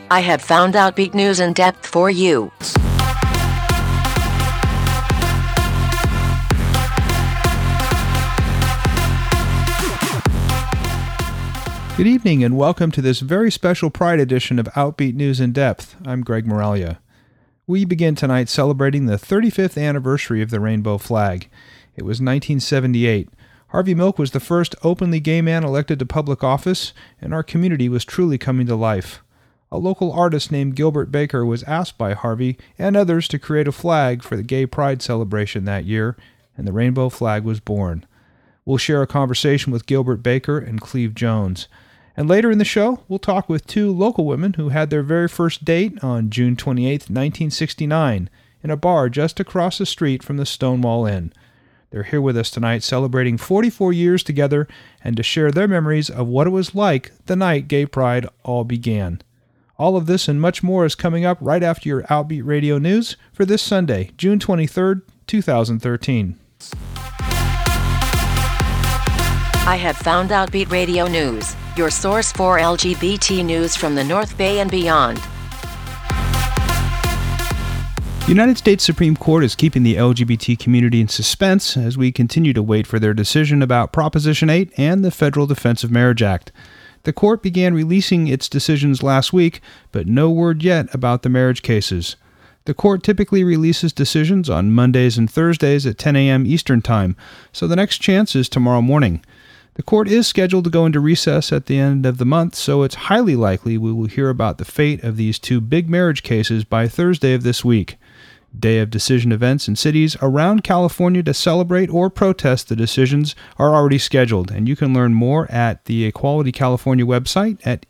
I have found Outbeat News in depth for you. Good evening and welcome to this very special Pride edition of Outbeat News in Depth. I'm Greg Moralia. We begin tonight celebrating the 35th anniversary of the rainbow flag. It was 1978. Harvey Milk was the first openly gay man elected to public office, and our community was truly coming to life. A local artist named Gilbert Baker was asked by Harvey and others to create a flag for the Gay Pride celebration that year, and the rainbow flag was born. We'll share a conversation with Gilbert Baker and Cleve Jones. And later in the show, we'll talk with two local women who had their very first date on June 28, 1969, in a bar just across the street from the Stonewall Inn. They're here with us tonight celebrating 44 years together and to share their memories of what it was like the night Gay Pride all began. All of this and much more is coming up right after your Outbeat Radio News for this Sunday, June 23rd, 2013. I have found Outbeat Radio News, your source for LGBT news from the North Bay and beyond. The United States Supreme Court is keeping the LGBT community in suspense as we continue to wait for their decision about Proposition 8 and the Federal Defense of Marriage Act. The court began releasing its decisions last week, but no word yet about the marriage cases. The court typically releases decisions on Mondays and Thursdays at 10 a.m. Eastern Time, so the next chance is tomorrow morning. The court is scheduled to go into recess at the end of the month, so it's highly likely we will hear about the fate of these two big marriage cases by Thursday of this week. Day of decision events in cities around California to celebrate or protest the decisions are already scheduled, and you can learn more at the Equality California website at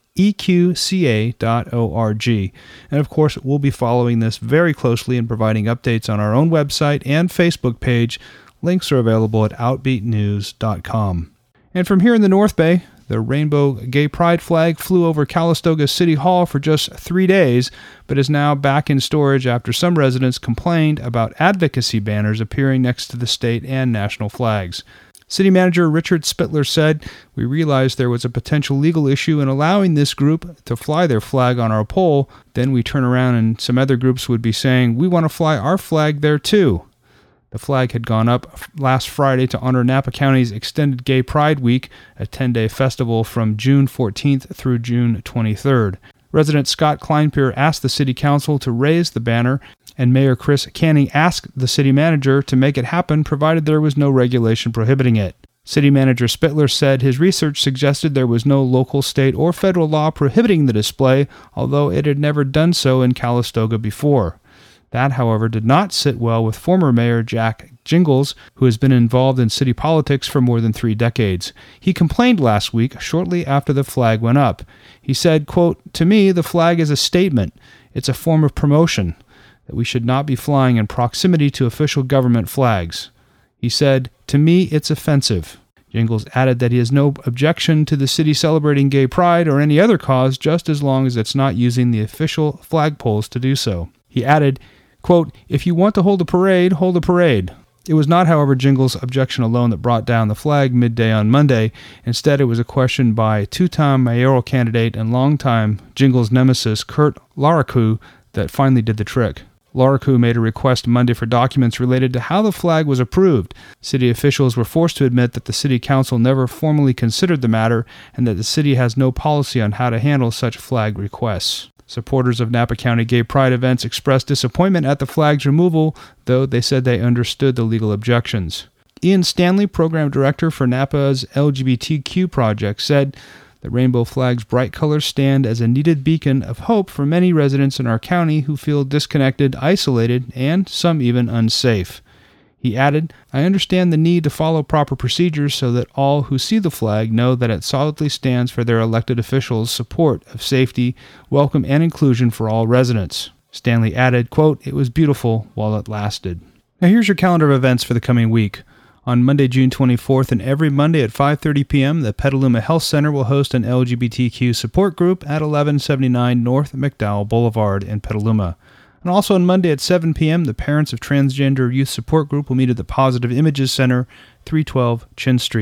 eqca.org. And of course, we'll be following this very closely and providing updates on our own website and Facebook page. Links are available at outbeatnews.com. And from here in the North Bay, the rainbow gay pride flag flew over Calistoga City Hall for just 3 days, but is now back in storage after some residents complained about advocacy banners appearing next to the state and national flags. City Manager Richard Spittler said, "We realized there was a potential legal issue in allowing this group to fly their flag on our pole. Then we turn around and some other groups would be saying, we want to fly our flag there too." The flag had gone up last Friday to honor Napa County's Extended Gay Pride Week, a 10-day festival from June 14th through June 23rd. Resident Scott Kleinpier asked the city council to raise the banner, and Mayor Chris Canning asked the city manager to make it happen provided there was no regulation prohibiting it. City Manager Spittler said his research suggested there was no local, state, or federal law prohibiting the display, although it had never done so in Calistoga before. That, however, did not sit well with former Mayor Jack Jingles, who has been involved in city politics for more than 3 decades. He complained last week, shortly after the flag went up. He said, quote, "To me, the flag is a statement. It's a form of promotion, that we should not be flying in proximity to official government flags." He said, "To me, it's offensive." Jingles added that he has no objection to the city celebrating gay pride or any other cause, just as long as it's not using the official flagpoles to do so. He added, quote, "If you want to hold a parade, hold a parade." It was not, however, Jingles' objection alone that brought down the flag midday on Monday. Instead, it was a question by two-time mayoral candidate and longtime Jingles nemesis Kurt Laraku that finally did the trick. Laraku made a request Monday for documents related to how the flag was approved. City officials were forced to admit that the city council never formally considered the matter and that the city has no policy on how to handle such flag requests. Supporters of Napa County gay pride events expressed disappointment at the flag's removal, though they said they understood the legal objections. Ian Stanley, program director for Napa's LGBTQ project, said, "The rainbow flag's bright colors stand as a needed beacon of hope for many residents in our county who feel disconnected, isolated, and some even unsafe." He added, "I understand the need to follow proper procedures so that all who see the flag know that it solidly stands for their elected officials' support of safety, welcome, and inclusion for all residents." Stanley added, quote, "It was beautiful while it lasted." Now here's your calendar of events for the coming week. On Monday, June 24th, and every Monday at 5:30 p.m., the Petaluma Health Center will host an LGBTQ support group at 1179 North McDowell Boulevard in Petaluma. And also on Monday at 7 p.m., the Parents of Transgender Youth Support Group will meet at the Positive Images Center, 312 Chin Street.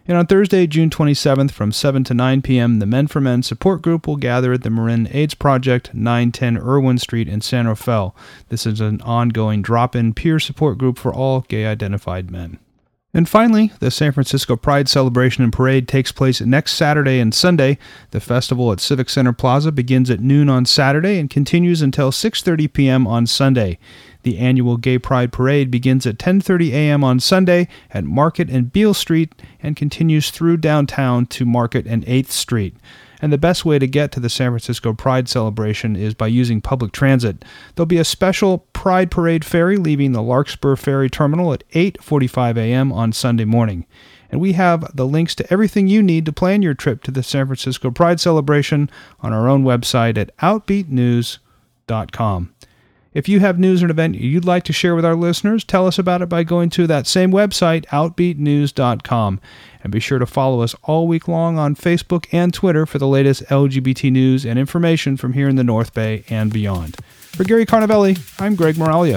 And on Thursday, June 27th from 7 to 9 p.m., the Men for Men support group will gather at the Marin AIDS Project, 910 Irwin Street in San Rafael. This is an ongoing drop-in peer support group for all gay-identified men. And finally, the San Francisco Pride Celebration and Parade takes place next Saturday and Sunday. The festival at Civic Center Plaza begins at noon on Saturday and continues until 6:30 p.m. on Sunday. The annual Gay Pride Parade begins at 10:30 a.m. on Sunday at Market and Beale Street and continues through downtown to Market and 8th Street. And the best way to get to the San Francisco Pride celebration is by using public transit. There'll be a special Pride Parade ferry leaving the Larkspur Ferry Terminal at 8:45 a.m. on Sunday morning. And we have the links to everything you need to plan your trip to the San Francisco Pride celebration on our own website at outbeatnews.com. If you have news or an event you'd like to share with our listeners, tell us about it by going to that same website, outbeatnews.com. And be sure to follow us all week long on Facebook and Twitter for the latest LGBT news and information from here in the North Bay and beyond. For Gary Carnavelli, I'm Greg Moralia.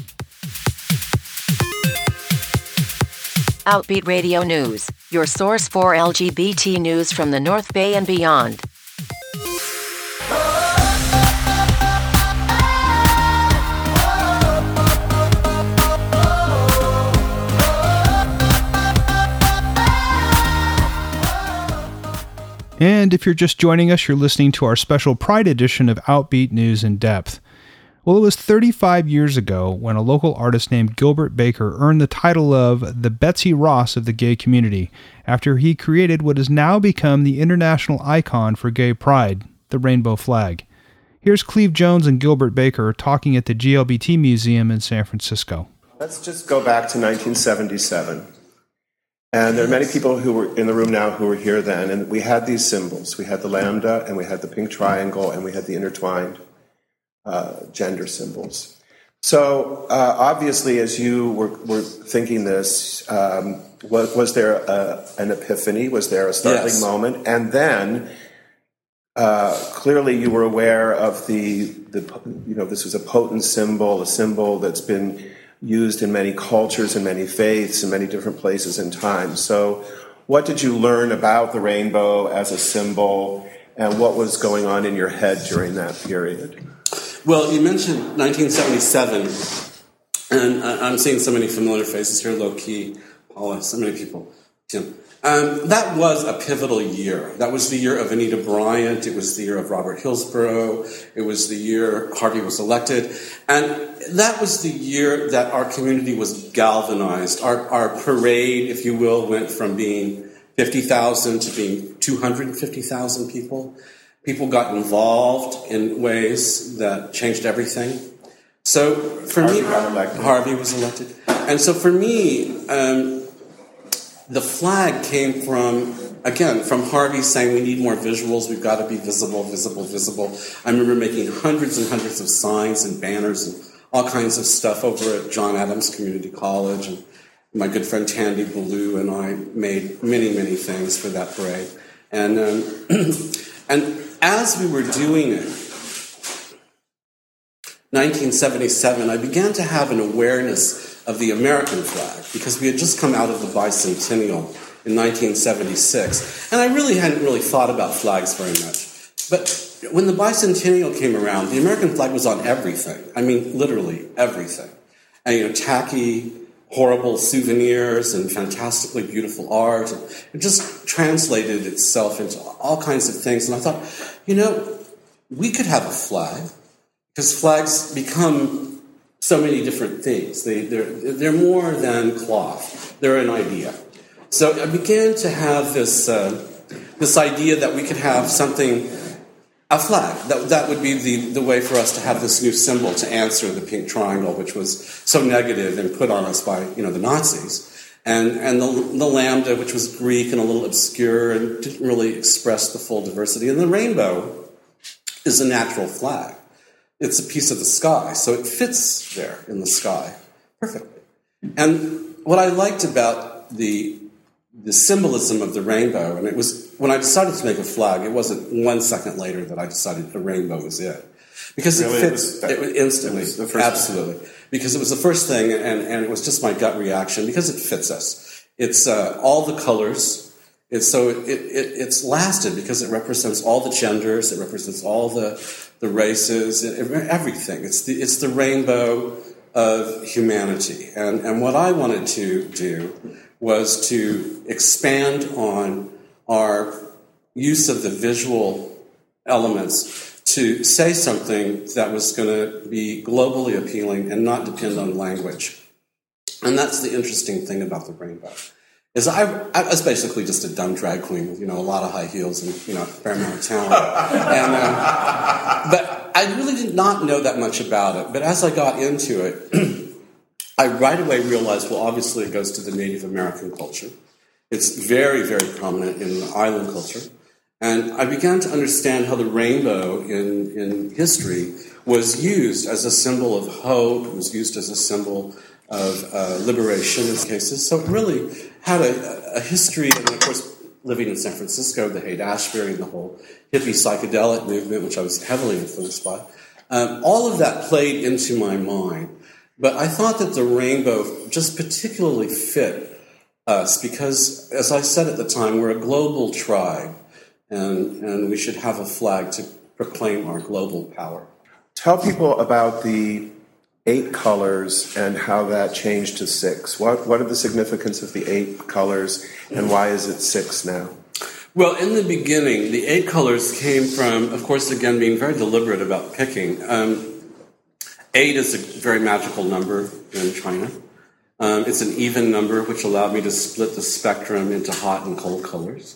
Outbeat Radio News, your source for LGBT news from the North Bay and beyond. And if you're just joining us, you're listening to our special Pride edition of Outbeat News in Depth. Well, it was 35 years ago when a local artist named Gilbert Baker earned the title of the Betsy Ross of the gay community after he created what has now become the international icon for gay pride, the rainbow flag. Here's Cleve Jones and Gilbert Baker talking at the GLBT Museum in San Francisco. Let's just go back to 1977. And there are many people who were in the room now who were here then, and we had these symbols. We had the lambda, and we had the pink triangle, and we had the intertwined gender symbols. So obviously, as you were thinking this, was there an epiphany? Was there a startling moment? And then clearly you were aware of this was a potent symbol, a symbol that's been used in many cultures and many faiths in many different places and times. So what did you learn about the rainbow as a symbol, and what was going on in your head during that period? Well, you mentioned 1977, and I'm seeing so many familiar faces here, low-key, Paula, so many people, Tim. That was a pivotal year. That was the year of Anita Bryant. It was the year of Robert Hillsborough. It was the year Harvey was elected. And that was the year that our community was galvanized. Our parade, if you will, went from being 50,000 to being 250,000 people. People got involved in ways that changed everything. So for me, Harvey was elected. And so for me, the flag came from Harvey saying we need more visuals, we've got to be visible, visible, visible. I remember making hundreds and hundreds of signs and banners and all kinds of stuff over at John Adams Community College. And my good friend Tandy Ballou and I made many, many things for that parade. And and as we were doing it, 1977, I began to have an awareness of the American flag, because we had just come out of the bicentennial in 1976, and I really hadn't thought about flags very much. But when the bicentennial came around, the American flag was on everything. I mean, literally everything. And, tacky, horrible souvenirs and fantastically beautiful art. And it just translated itself into all kinds of things. And I thought, we could have a flag, because flags become so many different things. They're more than cloth. They're an idea. So I began to have this idea that we could have a flag. That would be the way for us to have this new symbol to answer the pink triangle, which was so negative and put on us by the Nazis. And the lambda, which was Greek and a little obscure and didn't really express the full diversity. And the rainbow is a natural flag. It's a piece of the sky, so it fits there in the sky perfectly. And what I liked about the symbolism of the rainbow, and it was, when I decided to make a flag, it wasn't 1 second later that I decided the rainbow was it. Because it fits instantly, absolutely. Because it was the first thing, and it was just my gut reaction, because it fits us. It's all the colors, It's lasted because it represents all the genders, it represents all the races, everything. It's the rainbow of humanity. And what I wanted to do was to expand on our use of the visual elements to say something that was going to be globally appealing and not depend on language. And that's the interesting thing about the rainbow. Is I was basically just a dumb drag queen with, a lot of high heels and, a fair amount of talent. But I really did not know that much about it. But as I got into it, I right away realized, well, obviously it goes to the Native American culture. It's very, very prominent in the island culture. And I began to understand how the rainbow in history was used as a symbol of hope, it was used as a symbol of liberation in cases. So it really had a history, and of course, living in San Francisco, the Haight-Ashbury and the whole hippie psychedelic movement, which I was heavily influenced by, all of that played into my mind. But I thought that the rainbow just particularly fit us because, as I said at the time, we're a global tribe, and we should have a flag to proclaim our global power. Tell people about the 8 colors and how that changed to 6. What are the significance of the 8 colors, and why is it 6 now? Well, in the beginning, the 8 colors came from, of course, again, being very deliberate about picking. 8 is a very magical number in China. It's an even number, which allowed me to split the spectrum into hot and cold colors.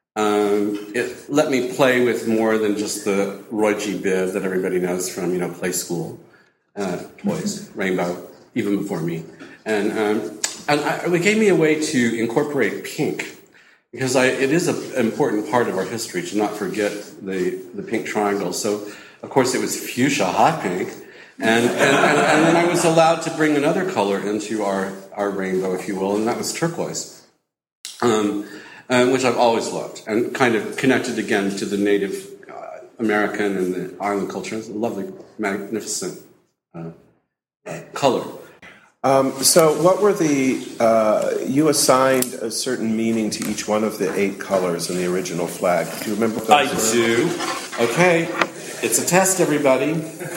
It let me play with more than just the Roy G. Biv that everybody knows from, Play School. Toys, rainbow, even before me. And it gave me a way to incorporate pink, because it is an important part of our history to not forget the pink triangle. So, of course, it was fuchsia, hot pink, and then I was allowed to bring another color into our rainbow, if you will, and that was turquoise, which I've always loved, and kind of connected again to the Native American and the island culture. It's a lovely, magnificent color. So what were you assigned a certain meaning to each one of the 8 colors in the original flag. Do you remember those? I do. Okay, it's a test, everybody.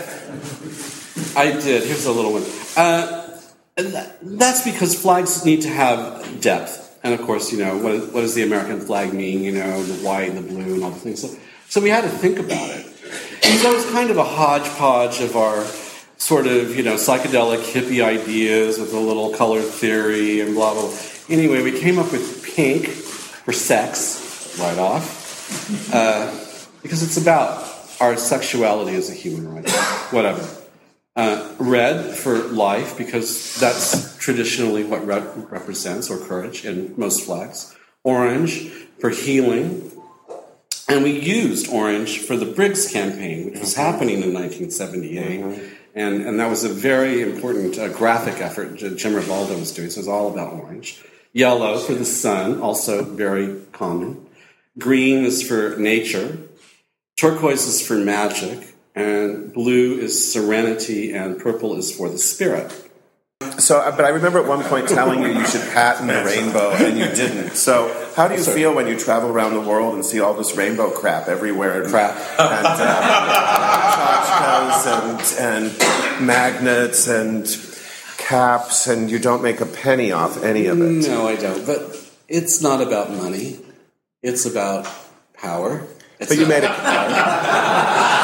I did. Here's a little one. That's because flags need to have depth. And of course, what does the American flag mean? The white and the blue and all the things. So we had to think about it. And so it was kind of a hodgepodge of our sort of, psychedelic hippie ideas with a little color theory and blah, blah. Anyway, we came up with pink for sex, right off, because it's about our sexuality as a human, right? Whatever. Red for life, because that's traditionally what red represents, or courage, in most flags. Orange for healing. And we used orange for the Briggs campaign, which was happening in 1978. And that was a very important graphic effort Jim Rivaldo was doing, so it was all about orange. Yellow for the sun, also very common. Green is for nature. Turquoise is for magic. And blue is serenity, and purple is for the spirit. So, but I remember at one point telling you should patent the rainbow, and you didn't. So, how do you feel when you travel around the world and see all this rainbow crap everywhere? And tchotchkes and magnets and caps, and you don't make a penny off any of it? No, I don't. But it's not about money. It's about power. But you made it.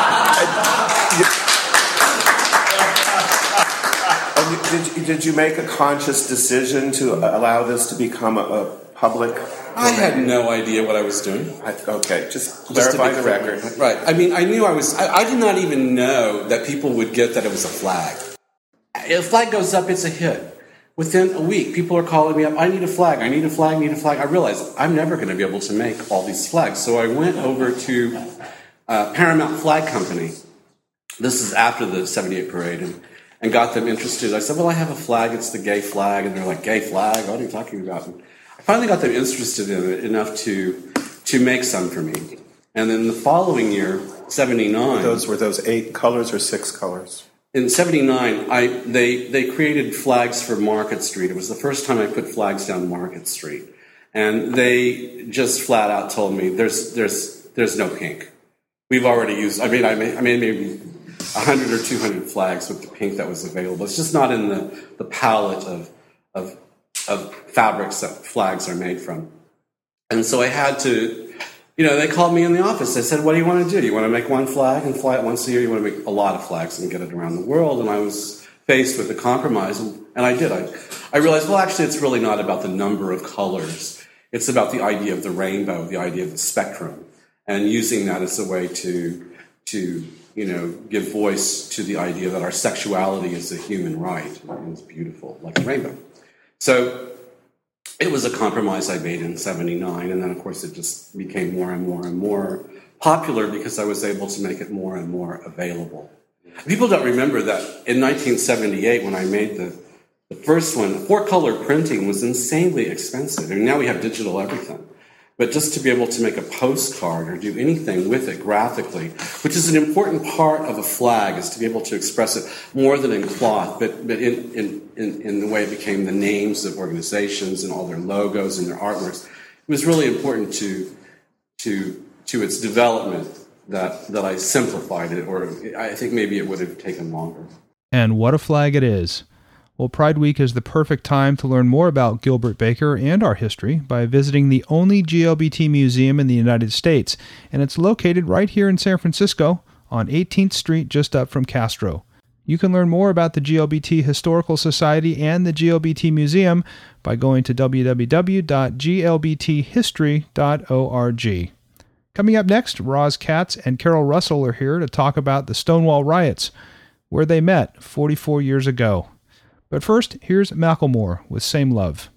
Did you make a conscious decision to allow this to become a public domain? I had no idea what I was doing. Okay, just clarify the record. Right. I mean, I knew I did not even know that people would get that it was a flag. If a flag goes up, it's a hit. Within a week, people are calling me up, I need a flag, I need a flag, I need a flag. I realized I'm never going to be able to make all these flags. So I went over to Paramount Flag Company. This is after the 78 parade, and got them interested. I said, well, I have a flag, it's the gay flag. And they're like, gay flag? What are you talking about? And I finally got them interested in it enough to make some for me. And then the following year, 79... Were those 8 colors or 6 colors? In 79, they created flags for Market Street. It was the first time I put flags down Market Street. And they just flat out told me, there's no pink. We've already used, I made maybe 100 or 200 flags with the pink that was available. It's just not in the palette of fabrics that flags are made from. And so I had to, they called me in the office. They said, what do you want to do? Do you want to make one flag and fly it once a year? You want to make a lot of flags and get it around the world? And I was faced with a compromise, and I did. I realized, well, actually, it's really not about the number of colors. It's about the idea of the rainbow, the idea of the spectrum, and using that as a way to give voice to the idea that our sexuality is a human right. And it's beautiful, like a rainbow. So it was a compromise I made in 79, and then, of course, it just became more and more and more popular because I was able to make it more and more available. People don't remember that in 1978, when I made the first one, 4-color printing was insanely expensive. And now we have digital everything. But just to be able to make a postcard or do anything with it graphically, which is an important part of a flag, is to be able to express it more than in cloth, but in the way it became the names of organizations and all their logos and their artworks. It was really important to its development that I simplified it, or I think maybe it would have taken longer. And what a flag it is. Well, Pride Week is the perfect time to learn more about Gilbert Baker and our history by visiting the only GLBT museum in the United States, and it's located right here in San Francisco on 18th Street, just up from Castro. You can learn more about the GLBT Historical Society and the GLBT Museum by going to www.glbthistory.org. Coming up next, Roz Katz and Carol Russell are here to talk about the Stonewall Riots, where they met 44 years ago. But first, here's Macklemore with Same Love.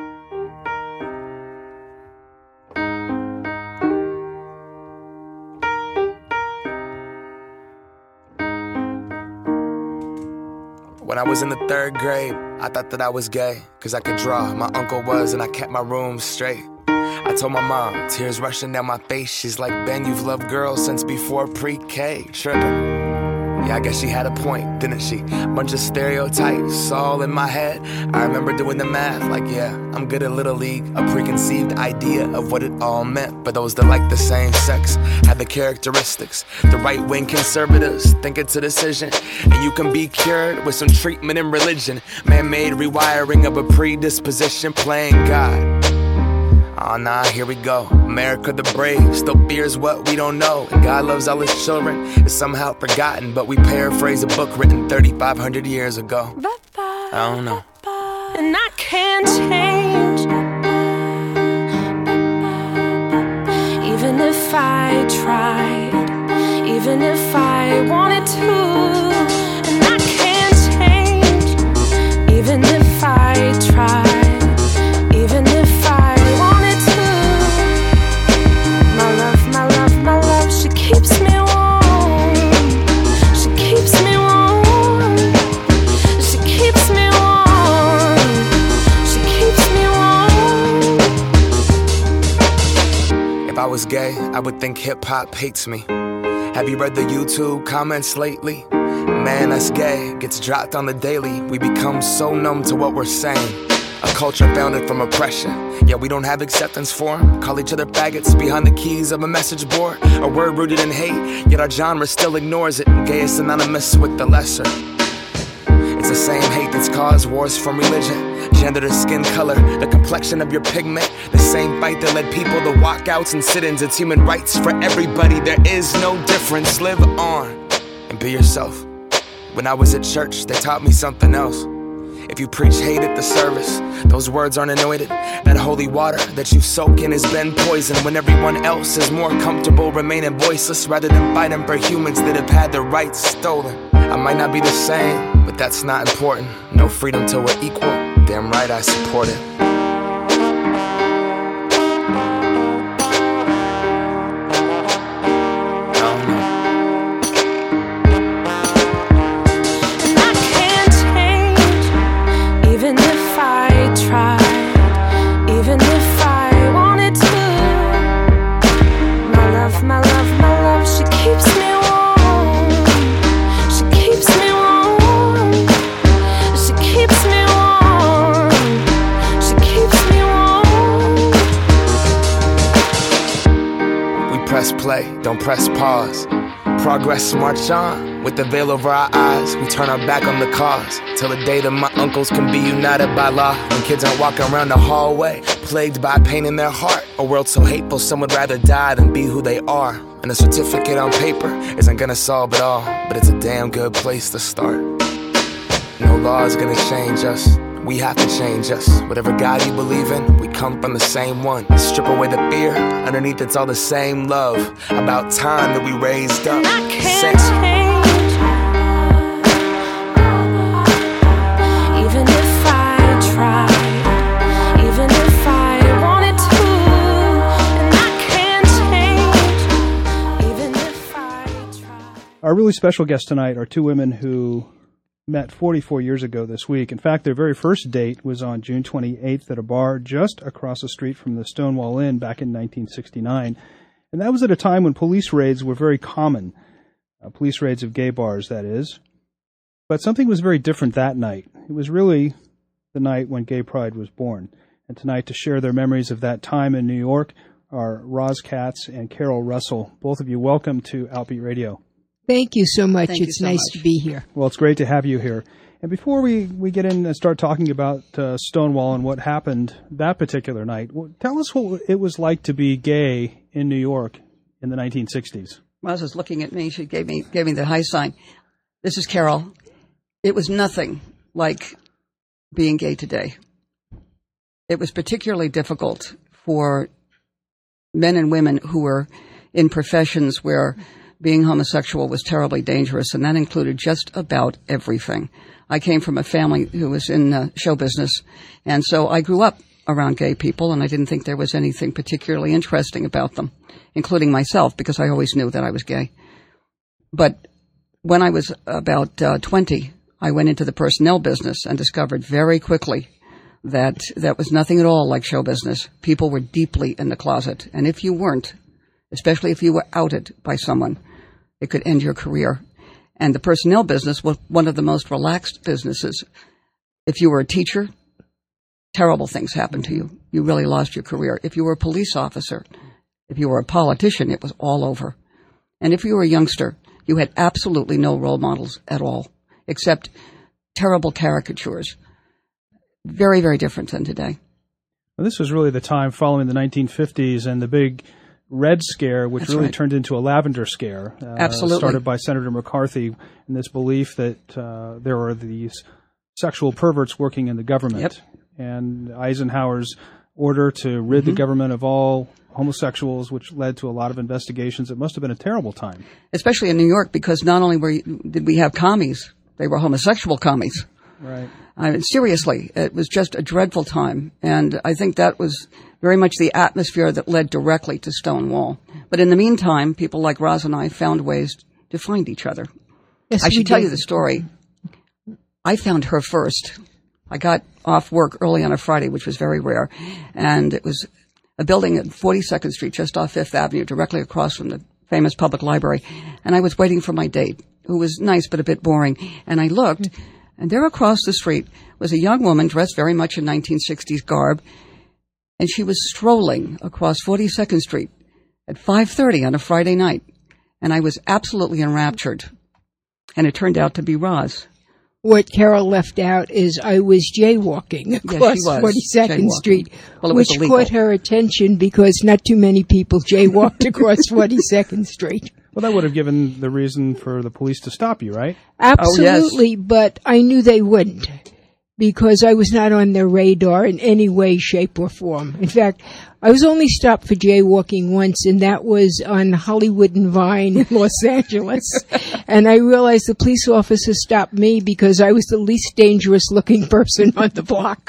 When I was in the 3rd grade, I thought that I was gay, 'cause I could draw. My uncle was, and I kept my room straight. I told my mom, tears rushing down my face. She's like, Ben, you've loved girls since before pre-K. Trippin'. Yeah, I guess she had a point, didn't she? Bunch of stereotypes all in my head. I remember doing the math, like, yeah, I'm good at Little League. A preconceived idea of what it all meant. But those that like the same sex had the characteristics. The right-wing conservatives think it's a decision, and you can be cured with some treatment in religion. Man-made rewiring of a predisposition, playing God. Oh nah, here we go. America the brave still fears what we don't know. And God loves all his children. It's somehow forgotten, but we paraphrase a book written 3,500 years ago. I don't know. And I can't change, even if I tried, even if I wanted to. And I can't change, even if I tried, even if I wanted to. My love, she keeps me warm. She keeps me warm. She keeps me warm. She keeps me warm. If I was gay, I would think hip-hop hates me. Have you read the YouTube comments lately? Man, that's gay gets dropped on the daily. We become so numb to what we're saying. A culture founded from oppression, yet we don't have acceptance for them. Call each other faggots behind the keys of a message board. A word rooted in hate, yet our genre still ignores it. Gay is synonymous with the lesser. It's the same hate that's caused wars from religion, gender to skin color, the complexion of your pigment. The same fight that led people to walkouts and sit-ins. It's human rights for everybody, there is no difference. Live on and be yourself. When I was at church, they taught me something else. If you preach hate at the service, those words aren't anointed. That holy water that you soak in has been poisoned. When everyone else is more comfortable remaining voiceless rather than fighting for humans that have had their rights stolen. I might not be the same, but that's not important. No freedom till we're equal. Damn right I support it. She press play, don't press pause. Progress march on, with the veil over our eyes. We turn our back on the cause, till the day that my uncles can be united by law. When kids aren't walking around the hallway, plagued by pain in their heart. A world so hateful, some would rather die than be who they are. And a certificate on paper isn't gonna solve it all, but it's a damn good place to start. No law is gonna change us, we have to change us. Whatever God you believe in, we come from the same one. Strip away the fear, underneath it's all the same love. About time that we raised up. I can't change, even if I tried, even if I wanted to. And I can't change, even if I tried. Our really special guests tonight are two women who met 44 years ago this week. In fact, their very first date was on June 28th at a bar just across the street from the Stonewall Inn back in 1969. And that was at a time when police raids were very common. Police raids of gay bars, that is. But something was very different that night. It was really the night when gay pride was born. And tonight, to share their memories of that time in New York, are Roz Katz and Carol Russell. Both of you, welcome to Outbeat Radio. Thank you so much. Thank you It's so nice much. to be here. Well, it's great to have you here. And before we get in and start talking about Stonewall and what happened that particular night, tell us what it was like to be gay in New York in the 1960s. Roz was looking at me. She gave me the high sign. This is Carol. It was nothing like being gay today. It was particularly difficult for men and women who were in professions where being homosexual was terribly dangerous, and that included just about everything. I came from a family who was in show business, and so I grew up around gay people, and I didn't think there was anything particularly interesting about them, including myself, because I always knew that I was gay. But when I was about 20, I went into the personnel business and discovered very quickly that that was nothing at all like show business. People were deeply in the closet, and if you weren't, especially if you were outed by someone, it could end your career. And the personnel business was one of the most relaxed businesses. If you were a teacher, terrible things happened to you. You really lost your career. If you were a police officer, if you were a politician, it was all over. And if you were a youngster, you had absolutely no role models at all, except terrible caricatures. Very, very different than today. Well, this was really the time following the 1950s and the big Red Scare, which That's really right. turned into a Lavender Scare. Absolutely. Started by Senator McCarthy, and this belief that there were these sexual perverts working in the government. Yep. And Eisenhower's order to rid the government of all homosexuals, which led to a lot of investigations. It must have been a terrible time. Especially in New York, because not only did we have commies, they were homosexual commies. Right. I mean, seriously, it was just a dreadful time, and I think that was very much the atmosphere that led directly to Stonewall. But in the meantime, people like Roz and I found ways to find each other. Yes, I we should tell did. you the story. I found her first. I got off work early on a Friday, which was very rare, and it was a building at 42nd Street, just off Fifth Avenue, directly across from the famous public library. And I was waiting for my date, who was nice but a bit boring. And I looked, and there across the street was a young woman dressed very much in 1960s garb, and she was strolling across 42nd Street at 5:30 on a Friday night. And I was absolutely enraptured. And it turned out to be Roz. What Carol left out is I was jaywalking across was 42nd jaywalking. Street, Well, it was which illegal. caught her attention because not too many people jaywalked across 42nd Street. Well, that would have given the reason for the police to stop you, right? Absolutely, but I knew they wouldn't because I was not on their radar in any way, shape, or form. In fact, I was only stopped for jaywalking once, and that was on Hollywood and Vine in Los Angeles. And I realized the police officer stopped me because I was the least dangerous-looking person on the block.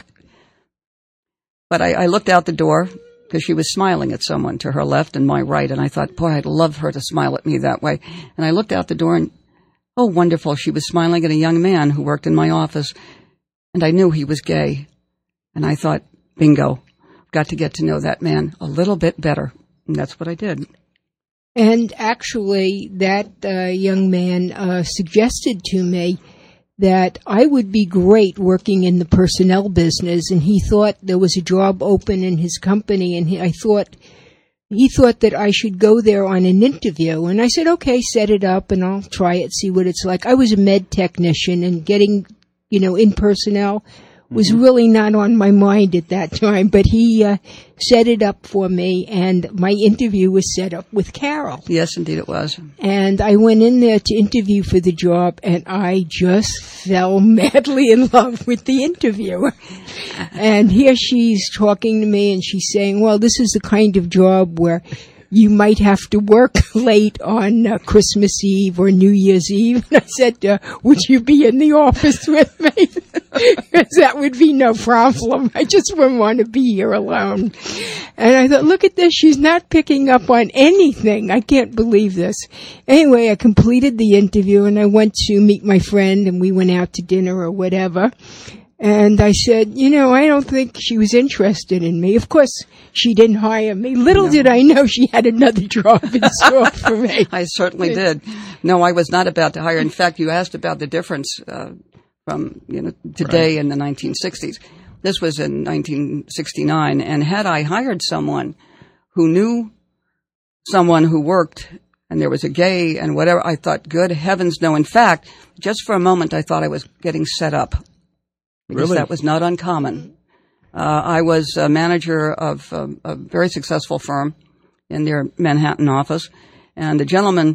But I looked out the door because she was smiling at someone to her left and my right, and I thought, boy, I'd love her to smile at me that way. And I looked out the door, and oh, wonderful, she was smiling at a young man who worked in my office, and I knew he was gay. And I thought, bingo, I've got to get to know that man a little bit better. And that's what I did. And actually, that young man suggested to me that I would be great working in the personnel business, and he thought there was a job open in his company, and I thought he thought that I should go there on an interview. And I said, okay, set it up and I'll try it, see what it's like. I was a med technician, and getting, in personnel was really not on my mind at that time. But he set it up for me, and my interview was set up with Carol. Yes, indeed it was. And I went in there to interview for the job, and I just fell madly in love with the interviewer. And here she's talking to me, and she's saying, well, this is the kind of job where you might have to work late on Christmas Eve or New Year's Eve. And I said, would you be in the office with me? Because that would be no problem. I just wouldn't want to be here alone. And I thought, look at this. She's not picking up on anything. I can't believe this. Anyway, I completed the interview, and I went to meet my friend, and we went out to dinner or whatever. And I said, I don't think she was interested in me. Of course, she didn't hire me. Little did I know she had another job in store for me. I certainly did. No, I was not about to hire. In fact, you asked about the difference from today and the 1960s. This was in 1969, and had I hired someone who knew someone who worked, and there was a gay and whatever, I thought, good heavens, no. In fact, just for a moment, I thought I was getting set up. Because that was not uncommon. I was a manager of a very successful firm in their Manhattan office, and the gentleman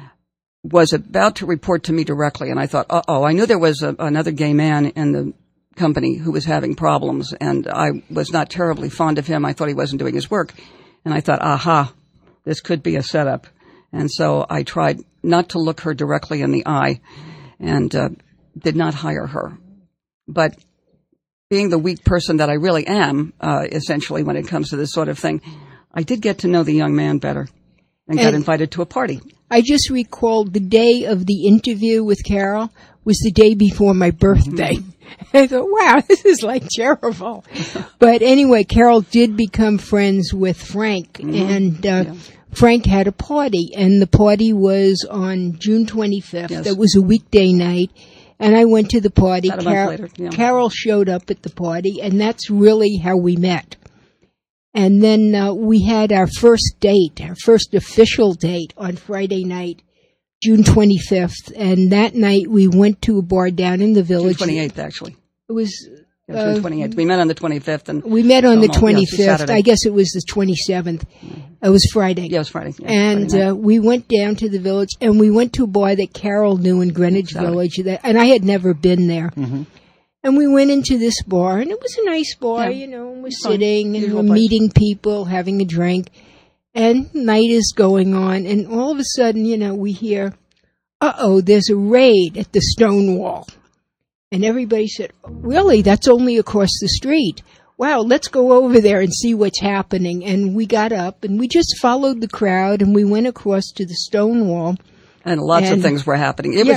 was about to report to me directly, and I thought, I knew there was another gay man in the company who was having problems, and I was not terribly fond of him. I thought he wasn't doing his work, and I thought, this could be a setup. And so I tried not to look her directly in the eye and did not hire her. But being the weak person that I really am, essentially, when it comes to this sort of thing, I did get to know the young man better and got invited to a party. I just recalled the day of the interview with Carol was the day before my birthday. I thought, wow, this is like terrible. But anyway, Carol did become friends with Frank, and Frank had a party, and the party was on June 25th. Yes. It was a weekday night. And I went to the party. About a month later, yeah. Carol showed up at the party, and that's really how we met. And then we had our first date, our first official date on Friday night, June 25th. And that night we went to a bar down in the village. June 28th, actually. It was... June 28th. We met on the 25th. And we met on the 25th. Yes, I guess it was the 27th. It was Friday. Yeah, it was Friday. Yeah, and Friday we went down to the village, and we went to a bar that Carol knew in Greenwich Village, and I had never been there. Mm-hmm. And we went into this bar, and it was a nice bar, and we're sitting, and we're meeting people, having a drink, and night is going on, and all of a sudden, we hear, there's a raid at the Stonewall. And everybody said, really? That's only across the street. Wow, let's go over there and see what's happening. And we got up, and we just followed the crowd, and we went across to the Stonewall. And lots of things were happening. It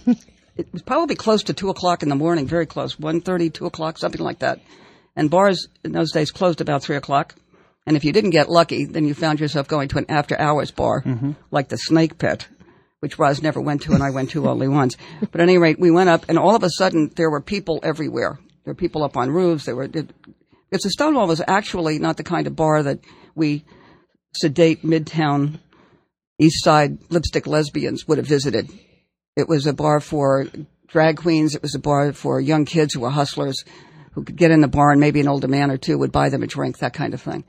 was probably close to 2 o'clock in the morning, very close, 1:30, 2 o'clock, something like that. And bars in those days closed about 3 o'clock. And if you didn't get lucky, then you found yourself going to an after-hours bar, like the Snake Pit, which Roz never went to, and I went to only once. But at any rate, we went up, and all of a sudden, there were people everywhere. There were people up on roofs. Because the Stonewall was actually not the kind of bar that we sedate Midtown, East Side lipstick lesbians would have visited. It was a bar for drag queens. It was a bar for young kids who were hustlers, who could get in the bar, and maybe an older man or two would buy them a drink, that kind of thing.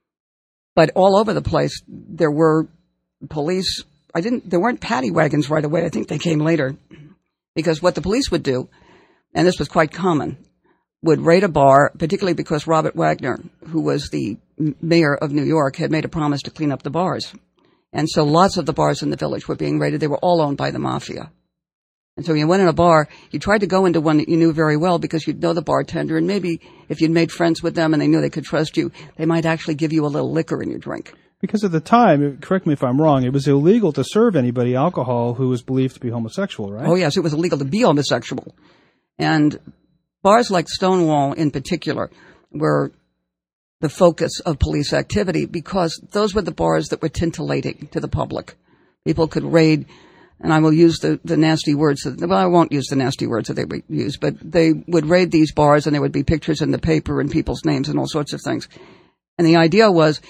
But all over the place, there were police. There weren't paddy wagons right away. I think they came later. Because what the police would do, and this was quite common, would raid a bar, particularly because Robert Wagner, who was the mayor of New York, had made a promise to clean up the bars. And so lots of the bars in the village were being raided. They were all owned by the mafia. And so when you went in a bar, you tried to go into one that you knew very well because you'd know the bartender, and maybe if you'd made friends with them and they knew they could trust you, they might actually give you a little liquor in your drink. Because at the time, correct me if I'm wrong, it was illegal to serve anybody alcohol who was believed to be homosexual, right? Oh, yes, it was illegal to be homosexual. And bars like Stonewall in particular were the focus of police activity because those were the bars that were tintillating to the public. People could raid, and I will use the nasty words, I won't use the nasty words that they would use, but they would raid these bars and there would be pictures in the paper and people's names and all sorts of things. And the idea was,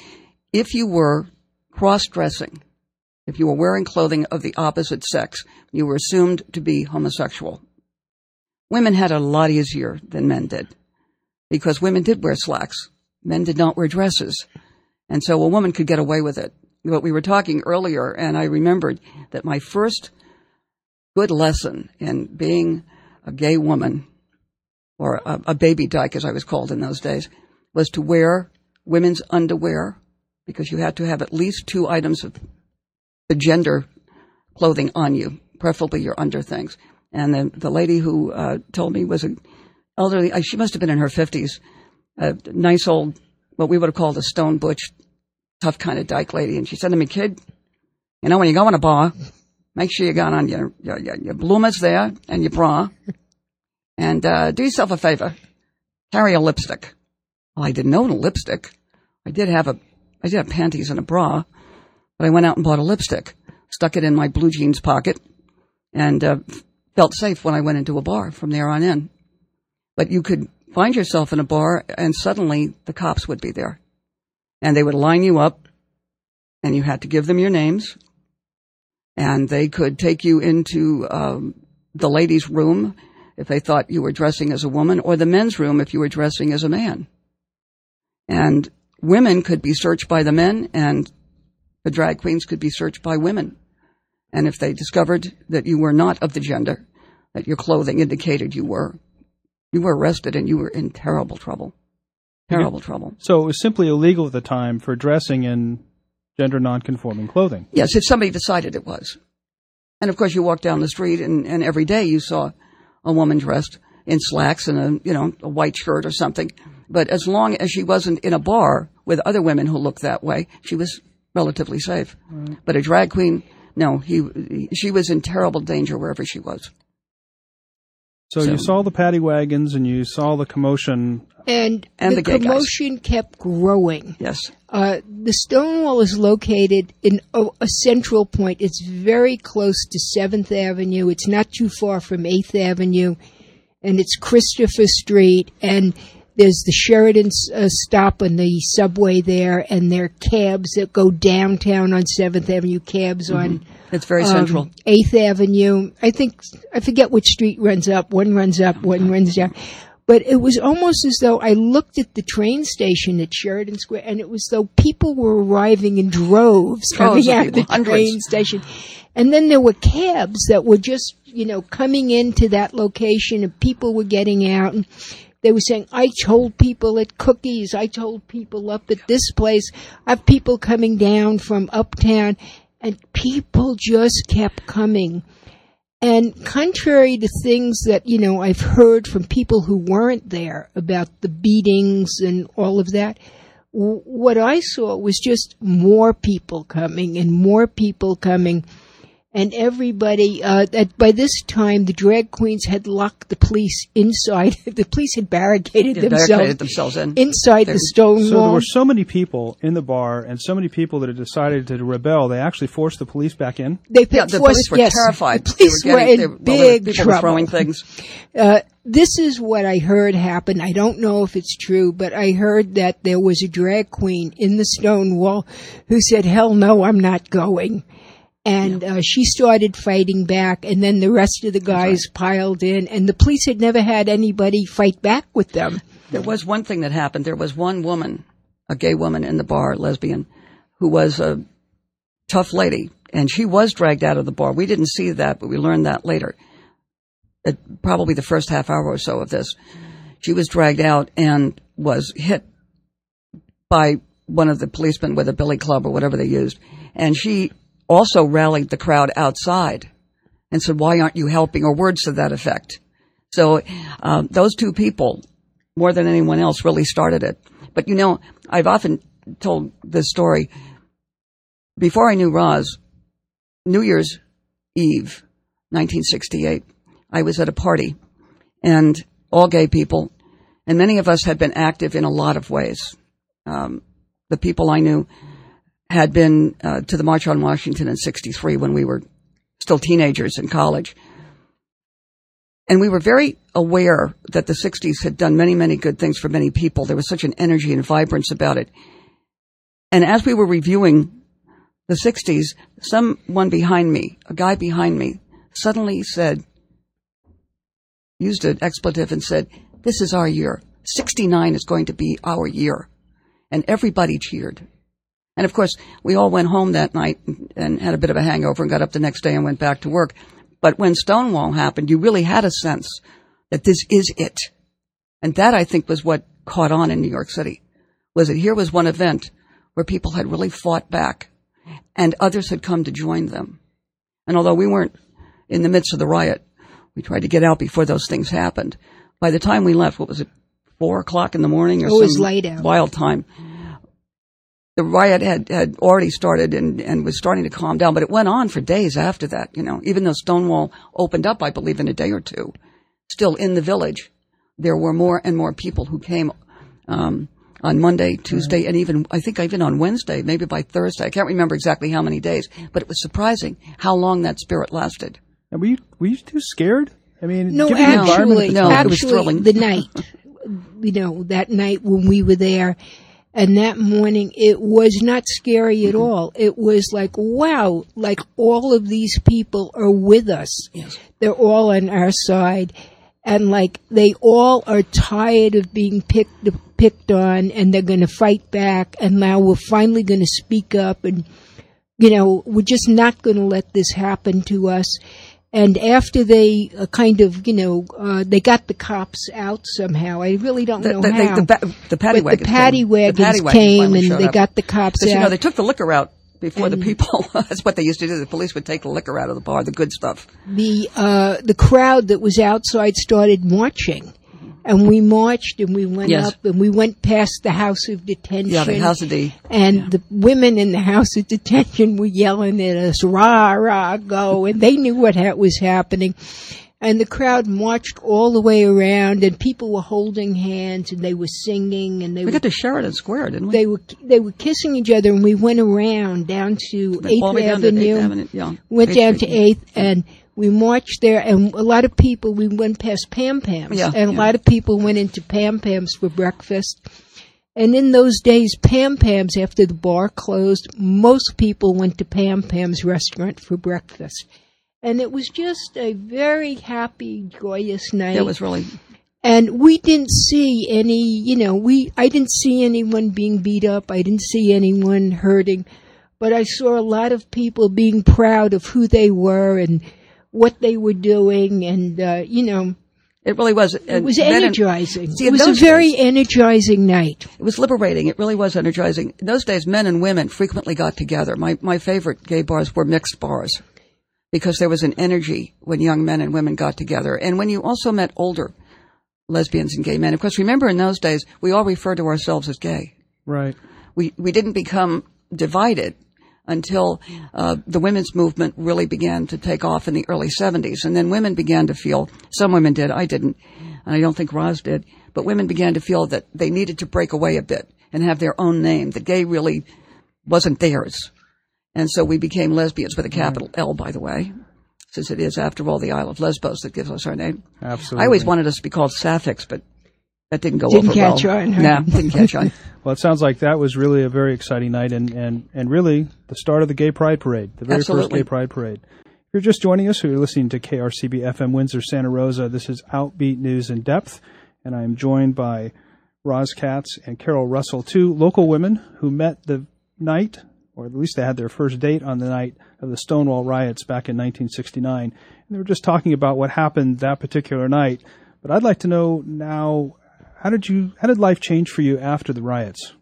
if you were cross-dressing, if you were wearing clothing of the opposite sex, you were assumed to be homosexual. Women had it a lot easier than men did, because women did wear slacks. Men did not wear dresses. And so a woman could get away with it. But we were talking earlier, and I remembered that my first good lesson in being a gay woman, or a baby dyke as I was called in those days, was to wear women's underwear, because you had to have at least 2 items of the gender clothing on you, preferably your underthings. And the lady who told me was an elderly, she must have been in her 50s, a nice old, what we would have called a stone butch, tough kind of dyke lady. And she said to me, kid, you know, when you go in a bar, make sure you got on your bloomers there and your bra. And do yourself a favor, carry a lipstick. Well, I didn't own a lipstick. I did have panties and a bra, but I went out and bought a lipstick, stuck it in my blue jeans pocket, and felt safe when I went into a bar from there on in. But you could find yourself in a bar, and suddenly the cops would be there. And they would line you up, and you had to give them your names, and they could take you into the ladies' room if they thought you were dressing as a woman, or the men's room if you were dressing as a man. And women could be searched by the men, and the drag queens could be searched by women. And if they discovered that you were not of the gender that your clothing indicated you were arrested, and you were in terrible trouble. Terrible trouble. So it was simply illegal at the time for dressing in gender nonconforming clothing. Yes, if somebody decided it was. And of course you walk down the street, and every day you saw a woman dressed in slacks and a white shirt or something. But as long as she wasn't in a bar with other women who looked that way, she was relatively safe. Right. But a drag queen, no, she was in terrible danger wherever she was. So you saw the paddy wagons, and you saw the commotion. And the commotion kept growing. Yes. The Stonewall is located in a central point. It's very close to 7th Avenue. It's not too far from 8th Avenue. And it's Christopher Street. And there's the Sheridan stop on the subway there. And there are cabs that go downtown on 7th Avenue, cabs on... It's very central. 8th Avenue. I forget which street runs up. One runs up, one runs down. But it was almost as though I looked at the train station at Sheridan Square, and it was though people were arriving in droves coming out of the train station. And then there were cabs that were just, coming into that location, and people were getting out, and they were saying, I told people at Cookies, I told people up at this place, I have people coming down from uptown, and people just kept coming. And contrary to things that, I've heard from people who weren't there about the beatings and all of that, what I saw was just more people coming and more people coming. And everybody, by this time, the drag queens had locked the police inside. The police had barricaded themselves inside the Stonewall. So there were so many people in the bar, and so many people that had decided to rebel, they actually forced the police back in? The police were terrified. The police were in big trouble. Were throwing things. This is what I heard happen. I don't know if it's true, but I heard that there was a drag queen in the Stonewall who said, hell no, I'm not going. And she started fighting back, and then the rest of the guys piled in, and the police had never had anybody fight back with them. There was one thing that happened. There was one woman, a gay woman in the bar, lesbian, who was a tough lady, and she was dragged out of the bar. We didn't see that, but we learned that later. Probably the first half hour or so of this. She was dragged out and was hit by one of the policemen with a billy club or whatever they used, and she also rallied the crowd outside and said, why aren't you helping, or words to that effect. So those two people, more than anyone else, really started it. But I've often told this story. Before I knew Roz, New Year's Eve, 1968, I was at a party, and all gay people, and many of us had been active in a lot of ways. The people I knew had been to the March on Washington in 63 when we were still teenagers in college. And we were very aware that the 60s had done many, many good things for many people. There was such an energy and vibrance about it. And as we were reviewing the 60s, someone behind me, a guy behind me, suddenly said, used an expletive and said, "This is our year. 69 is going to be our year." And everybody cheered. And of course, we all went home that night and had a bit of a hangover and got up the next day and went back to work. But when Stonewall happened, you really had a sense that this is it. And that, I think, was what caught on in New York City, was that here was one event where people had really fought back and others had come to join them. And although we weren't in the midst of the riot, we tried to get out before those things happened. By the time we left, what was it, 4 o'clock in the morning or It was some late out. wild time, the riot had already started and was starting to calm down, but it went on for days after that, you know. Even though Stonewall opened up, I believe, in a day or two, still in the Village, there were more and more people who came on Monday, Tuesday, and even, I think even on Wednesday, maybe by Thursday. I can't remember exactly how many days, but it was surprising how long that spirit lasted. And were you too scared? I mean, No, given the environment actually, at the No, time- it was thrilling. the night, you know, that night when we were there, and that morning, it was not scary at all. It was like, wow, like all of these people are with us. Yes. They're all on our side. And like, they all are tired of being picked on, and they're going to fight back. And now we're finally going to speak up, and, you know, we're just not going to let this happen to us. And after they kind of, you know, they got the cops out somehow. I really don't know how. The paddy But wagons the paddy came. wagons The paddy wagons came, finally and showed they up. got the cops Because, out. you know, they took the liquor out before the people. That's what they used to do. The police would take the liquor out of the bar, the good stuff. The crowd that was outside started marching. And we marched, and we went Yes. up, and we went past the House of Detention. Yeah, the House of D. And the women in the House of Detention were yelling at us, "Rah, rah, go!" And they knew what was happening. And the crowd marched all the way around, and people were holding hands, and they were singing, and We got to Sheridan Square, didn't we? they were kissing each other, and we went around down to All the 8th way down to Avenue. 8th Avenue, yeah. Went 8th down to Street. 8th, and we marched there, and a lot of people, we went past Pam Pam's, Yeah, and a yeah. lot of people went into Pam Pam's for breakfast. And in those days, Pam Pam's, after the bar closed, most people went to Pam Pam's restaurant for breakfast. And it was just a very happy, joyous night. It was really... And we didn't see any, you know, I didn't see anyone being beat up. I didn't see anyone hurting. But I saw a lot of people being proud of who they were and what they were doing. And, you know, It really was. it was energizing. See, It in was a those very days- energizing night. It was liberating. It really was energizing. In those days, men and women frequently got together. My favorite gay bars were mixed bars because there was an energy when young men and women got together. And when you also met older lesbians and gay men. Of course, remember in those days, we all referred to ourselves as gay. Right. We didn't become divided until the women's movement really began to take off in the early 70s. And then women began to feel, some women did, I didn't, and I don't think Roz did, but women began to feel that they needed to break away a bit and have their own name. The gay really wasn't theirs. And so we became lesbians with a capital L, by the way, since it is, after all, the Isle of Lesbos that gives us our name. Absolutely. I always wanted us to be called Sapphics, but that didn't go Didn't over well. catch on, huh? Nah, didn't catch on. Well, it sounds like that was really a very exciting night and really the start of the Gay Pride Parade, the very first Absolutely. Gay Pride Parade. If you're just joining us, you're listening to KRCB FM Windsor, Santa Rosa. This is Outbeat News in Depth, and I'm joined by Roz Katz and Carol Russell, two local women who met the night, or at least they had their first date on the night of the Stonewall riots back in 1969. And they were just talking about what happened that particular night. But I'd like to know now, how did life change for you after the riots?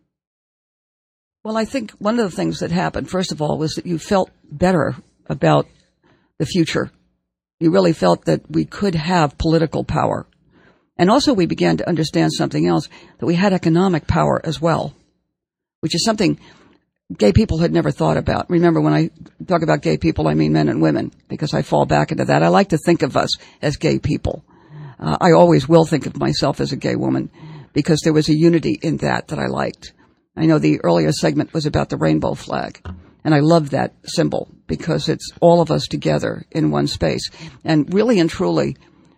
Well, I think one of the things that happened, first of all, was that you felt better about the future. You really felt that we could have political power. And also we began to understand something else, that we had economic power as well, which is something gay people had never thought about. Remember, when I talk about gay people, I mean men and women, because I fall back into that. I like to think of us as gay people. I always will think of myself as a gay woman, because there was a unity in that I liked. I know the earlier segment was about the rainbow flag, and I love that symbol because it's all of us together in one space. And really and truly,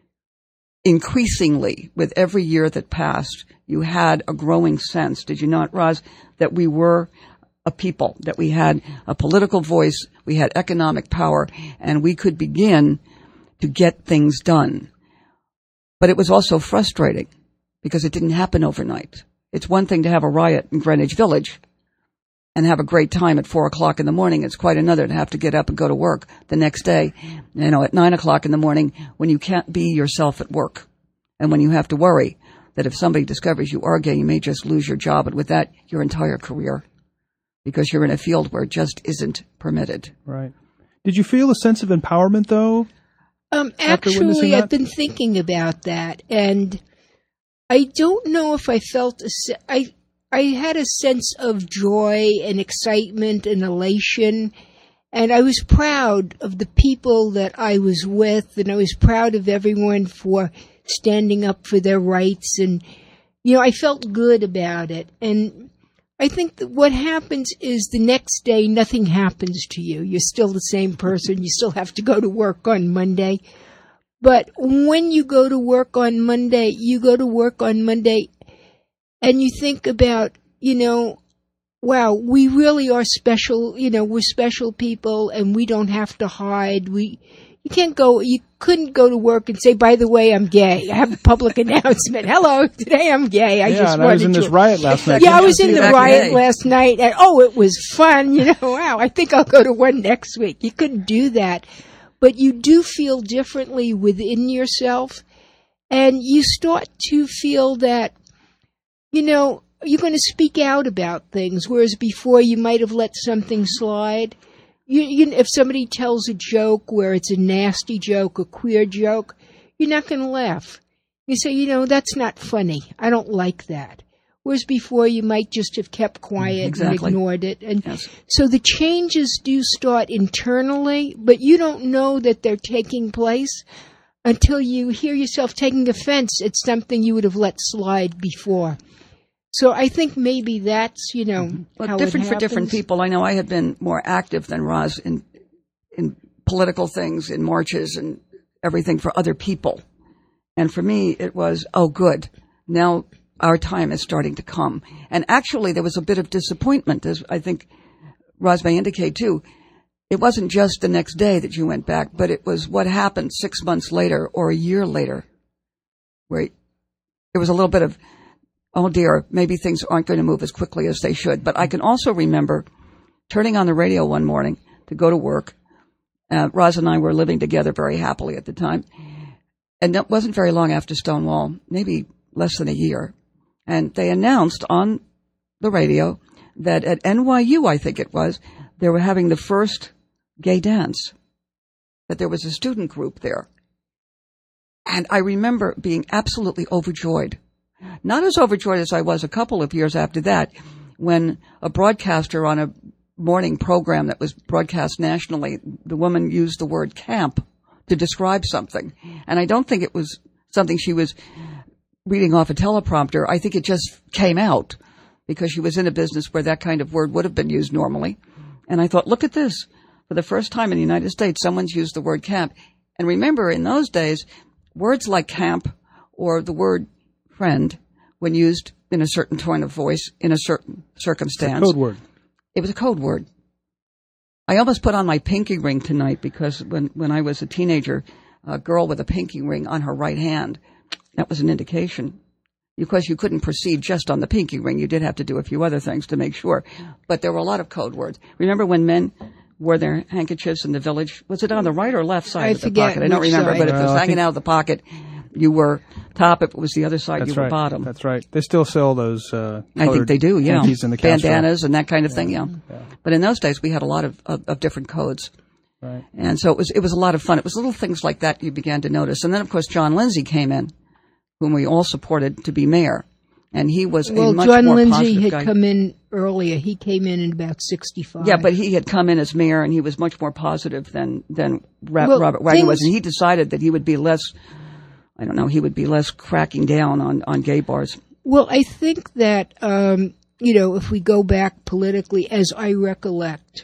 increasingly, with every year that passed, you had a growing sense, did you not, Roz, that we were a people, that we had a political voice, we had economic power, and we could begin to get things done. But it was also frustrating because it didn't happen overnight. It's one thing to have a riot in Greenwich Village and have a great time at 4 o'clock in the morning. It's quite another to have to get up and go to work the next day, at 9 o'clock in the morning when you can't be yourself at work. And when you have to worry that if somebody discovers you are gay, you may just lose your job, and with that, your entire career, because you're in a field where it just isn't permitted. Right. Did you feel a sense of empowerment, though? Actually, I've been thinking about that, and I don't know if I felt I had a sense of joy and excitement and elation, and I was proud of the people that I was with, and I was proud of everyone for standing up for their rights, and, I felt good about it. And I think that what happens is the next day nothing happens to you. You're still the same person. You still have to go to work on Monday. But when you go to work on Monday, and you think about, wow, we really are special, we're special people and we don't have to hide. You couldn't go to work and say, by the way, I'm gay. I have a public announcement. Hello, today I'm gay. I was in this riot last night. Yeah, I was in the riot last night. And, it was fun. Wow, I think I'll go to one next week. You couldn't do that. But you do feel differently within yourself. And you start to feel that, you're going to speak out about things, whereas before you might have let something slide. If somebody tells a joke where it's a nasty joke, a queer joke, you're not going to laugh. You say, that's not funny. I don't like that. Whereas before you might just have kept quiet and ignored it. And so the changes do start internally, but you don't know that they're taking place until you hear yourself taking offense at something you would have let slide before. So I think maybe that's, how different it for different happens. people. I know I have been more active than Roz in political things, in marches and everything for other people. And for me, it was, good. Now our time is starting to come. And actually, there was a bit of disappointment, as I think Roz may indicate too. It wasn't just the next day that you went back, but it was what happened 6 months later or a year later, where there was a little bit of, oh dear, maybe things aren't going to move as quickly as they should. But I can also remember turning on the radio one morning to go to work. Roz and I were living together very happily at the time. And that wasn't very long after Stonewall, maybe less than a year. And they announced on the radio that at NYU, I think it was, they were having the first gay dance, that there was a student group there. And I remember being absolutely overjoyed. Not as overjoyed as I was a couple of years after that, when a broadcaster on a morning program that was broadcast nationally, the woman used the word camp to describe something. And I don't think it was something she was reading off a teleprompter. I think it just came out because she was in a business where that kind of word would have been used normally. And I thought, look at this. For the first time in the United States, someone's used the word camp. And remember, in those days, words like camp or the word friend, when used in a certain tone of voice, in a certain circumstance. It's a code word. It was a code word. I almost put on my pinky ring tonight because when I was a teenager, a girl with a pinky ring on her right hand, that was an indication. Because you couldn't proceed just on the pinky ring. You did have to do a few other things to make sure. But there were a lot of code words. Remember when men wore their handkerchiefs in the village? Was it on the right or left side of the pocket? I don't remember, but if it was hanging out of the pocket, you were top. If it was the other side, you were bottom. That's right. They still sell those I think they do, yeah. hankies in the bandanas and that kind of thing, yeah. But in those days, we had a lot of different codes. Right. And so it was a lot of fun. It was little things like that you began to notice. And then, of course, John Lindsay came in, whom we all supported to be mayor. And he was a much John more Lindsay positive had guy. come in earlier. He came in about 65. Yeah, but he had come in as mayor, and he was much more positive than Robert Wagner was. And he decided that he would be less, I don't know, he would be less cracking down on gay bars. Well, I think that, if we go back politically, as I recollect,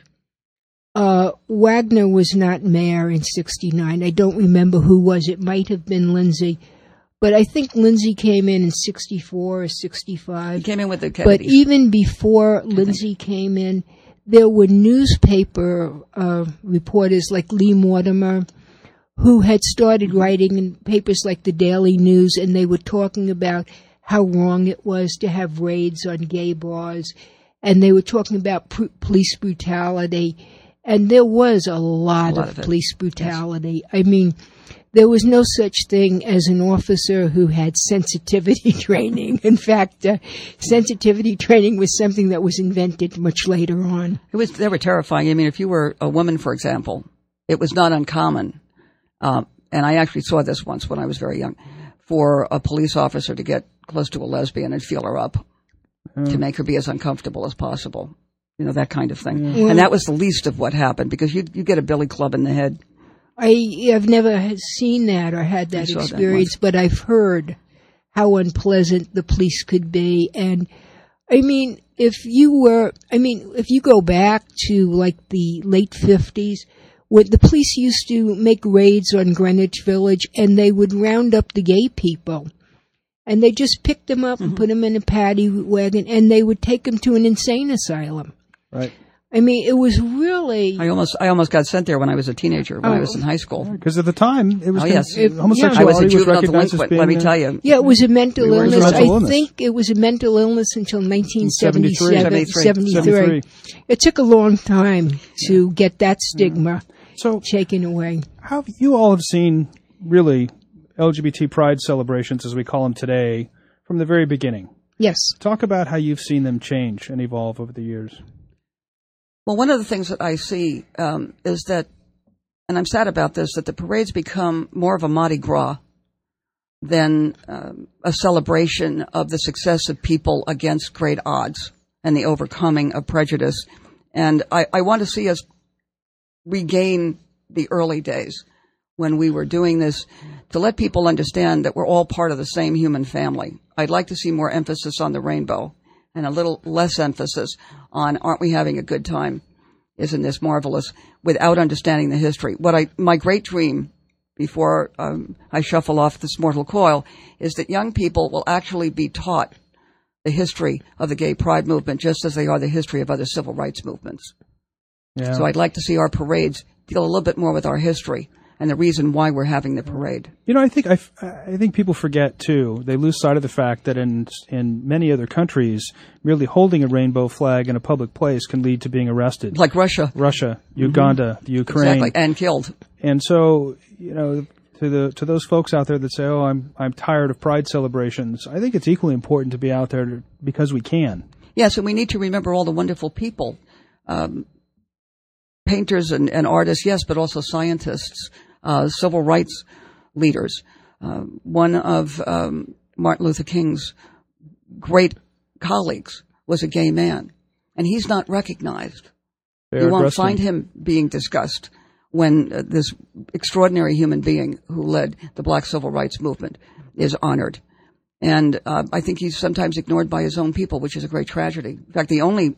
Wagner was not mayor in 69. I don't remember who was. It might have been Lindsay. But I think Lindsay came in 64 or 65. He came in with the But Kennedys. even before Lindsay came in, there were newspaper reporters like Lee Mortimer who had started writing in papers like the Daily News, and they were talking about how wrong it was to have raids on gay bars, and they were talking about police brutality, and there was a lot of police brutality. Yes. I mean, there was no such thing as an officer who had sensitivity training. In fact, sensitivity training was something that was invented much later on. They were terrifying. I mean, if you were a woman, for example, it was not uncommon. And I actually saw this once when I was very young, for a police officer to get close to a lesbian and feel her up to make her be as uncomfortable as possible. You know, that kind of thing. Yeah. And that was the least of what happened, because you get a billy club in the head. I have never seen that or had that experience, but I've heard how unpleasant the police could be. And I mean, if you go back to like the late 50s, when the police used to make raids on Greenwich Village, and they would round up the gay people, and they just picked them up and put them in a paddy wagon, and they would take them to an insane asylum. Right. I mean, it was really... I almost got sent there when I was a teenager, when I was in high school. Because at the time, it was... homosexuality I was a juvenile delinquent, let me tell you. Yeah, it was a mental illness. I think it was a mental illness until 1973. It took a long time to get that stigma taken away. How you all have seen, really, LGBT pride celebrations, as we call them today, from the very beginning. Yes. Talk about how you've seen them change and evolve over the years. Well, one of the things that I see is that, and I'm sad about this, that the parades become more of a Mardi Gras than a celebration of the success of people against great odds and the overcoming of prejudice. And I want to see us regain the early days when we were doing this, to let people understand that we're all part of the same human family. I'd like to see more emphasis on the rainbow and a little less emphasis on aren't we having a good time? Isn't this marvelous? Without understanding the history. My great dream, before I shuffle off this mortal coil, is that young people will actually be taught the history of the gay pride movement just as they are the history of other civil rights movements. Yeah. So I'd like to see our parades deal a little bit more with our history and the reason why we're having the parade. You know, I think people forget too. They lose sight of the fact that in many other countries, merely holding a rainbow flag in a public place can lead to being arrested. Like Russia, Uganda, the Ukraine, exactly, and killed. And so, you know, to those folks out there that say, "Oh, I'm tired of pride celebrations," I think it's equally important to be out there because we can. Yes, and we need to remember all the wonderful people. Painters and artists, yes, but also scientists, civil rights leaders. One of Martin Luther King's great colleagues was a gay man, and he's not recognized. You won't find him being discussed when this extraordinary human being who led the Black Civil Rights Movement is honored. And I think he's sometimes ignored by his own people, which is a great tragedy. In fact, the only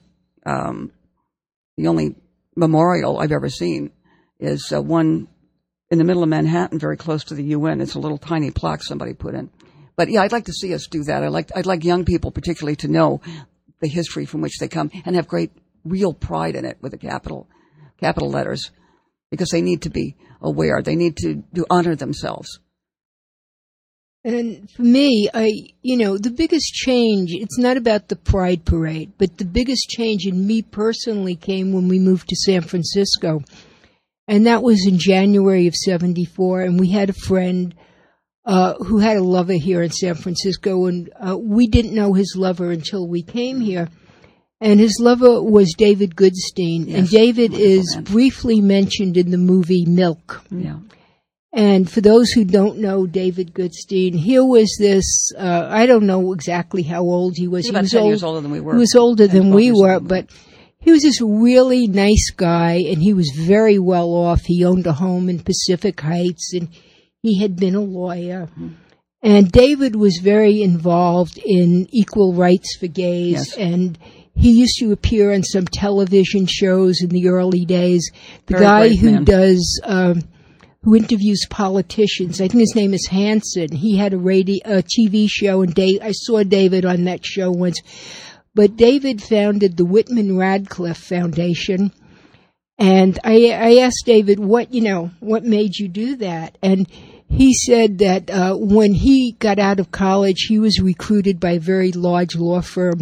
memorial I've ever seen is one in the middle of Manhattan, very close to the UN. It's a little tiny plaque somebody put in. But yeah, I'd like to see us do that. I'd like young people particularly to know the history from which they come and have great real pride in it with the capital letters, because they need to be aware. They need to honor themselves. And for me, the biggest change, it's not about the Pride Parade, but the biggest change in me personally came when we moved to San Francisco. And that was in January of 74. And we had a friend who had a lover here in San Francisco. And we didn't know his lover until we came here. And his lover was David Goodstein. Yes, and David is briefly mentioned in the movie Milk. Yeah. And for those who don't know David Goodstein, here was this, I don't know exactly how old he was. He was about 10 years older than we were. He was older than we were, but he was this really nice guy, and he was very well off. He owned a home in Pacific Heights, and he had been a lawyer. Mm-hmm. And David was very involved in equal rights for gays, and he used to appear on some television shows in the early days. The guy who does who interviews politicians. I think his name is Hanson. He had a TV show, and I saw David on that show once. But David founded the Whitman Radcliffe Foundation, and I asked David, what made you do that? And he said that when he got out of college, he was recruited by a very large law firm,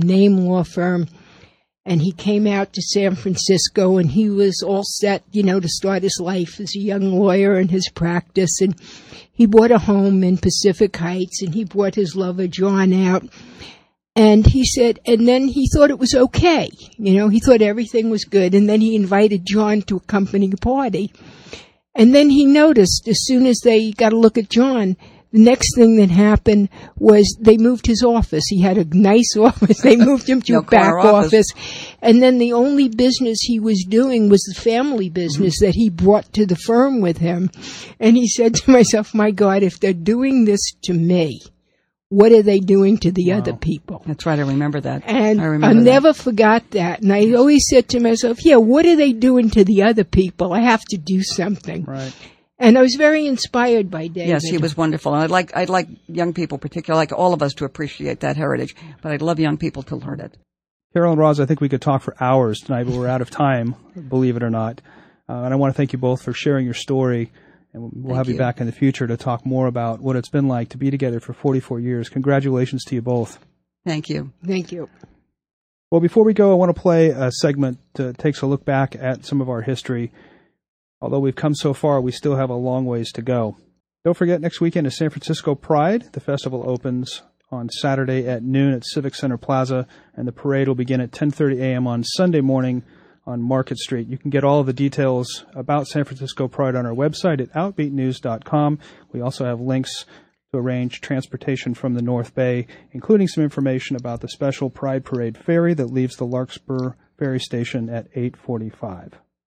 and he came out to San Francisco, and he was all set, to start his life as a young lawyer in his practice. And he bought a home in Pacific Heights, and he brought his lover, John, out. And he said, and then he thought it was okay. He thought everything was good. And then he invited John to a company party. And then he noticed, as soon as they got a look at John, the next thing that happened was they moved his office. He had a nice office. They moved him to a back office. And then the only business he was doing was the family business that he brought to the firm with him. And he said to myself, my God, if they're doing this to me, what are they doing to the other people? That's right. I remember that. And I never forgot that. And I always said to myself, what are they doing to the other people? I have to do something. Right. And I was very inspired by David. Yes, he was wonderful. And I'd like young people, particularly like all of us, to appreciate that heritage. But I'd love young people to learn it. Carol and Roz, I think we could talk for hours tonight, but we're out of time, believe it or not. And I want to thank you both for sharing your story. And we'll have you back in the future to talk more about what it's been like to be together for 44 years. Congratulations to you both. Thank you. Thank you. Well, before we go, I want to play a segment that takes a look back at some of our history. Although we've come so far, we still have a long ways to go. Don't forget, next weekend is San Francisco Pride. The festival opens on Saturday at noon at Civic Center Plaza, and the parade will begin at 10:30 a.m. on Sunday morning on Market Street. You can get all of the details about San Francisco Pride on our website at outbeatnews.com. We also have links to arrange transportation from the North Bay, including some information about the special Pride Parade ferry that leaves the Larkspur Ferry Station at 8:45.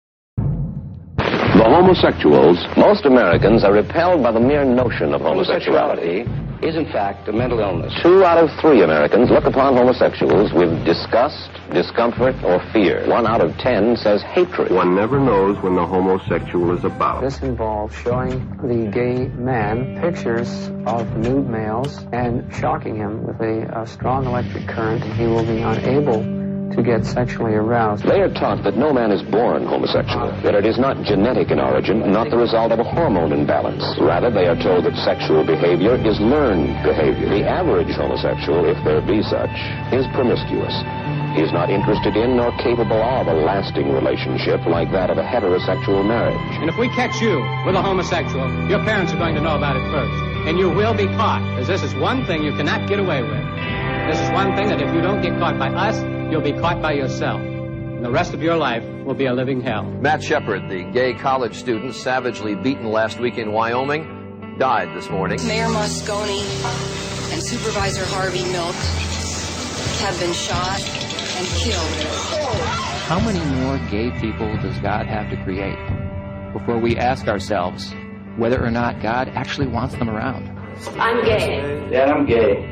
The homosexuals. Most Americans are repelled by the mere notion of homosexuality. Is in fact a mental illness. 2 out of 3 Americans look upon homosexuals with disgust, discomfort, or fear. 1 out of 10 says hatred. One never knows when the homosexual is about. This involves showing the gay man pictures of nude males and shocking him with a strong electric current, and he will be unable to get sexually aroused. They are taught that no man is born homosexual, that it is not genetic in origin, not the result of a hormone imbalance. Rather, they are told that sexual behavior is learned behavior. The average homosexual, if there be such, is promiscuous. He is not interested in nor capable of a lasting relationship like that of a heterosexual marriage. And if we catch you with a homosexual, your parents are going to know about it first. And you will be caught, because this is one thing you cannot get away with. This is one thing that if you don't get caught by us, you'll be caught by yourself. And the rest of your life will be a living hell. Matt Shepard, the gay college student savagely beaten last week in Wyoming, died this morning. Mayor Moscone and Supervisor Harvey Milk have been shot and killed. How many more gay people does God have to create before we ask ourselves whether or not God actually wants them around? I'm gay. Dad, I'm gay.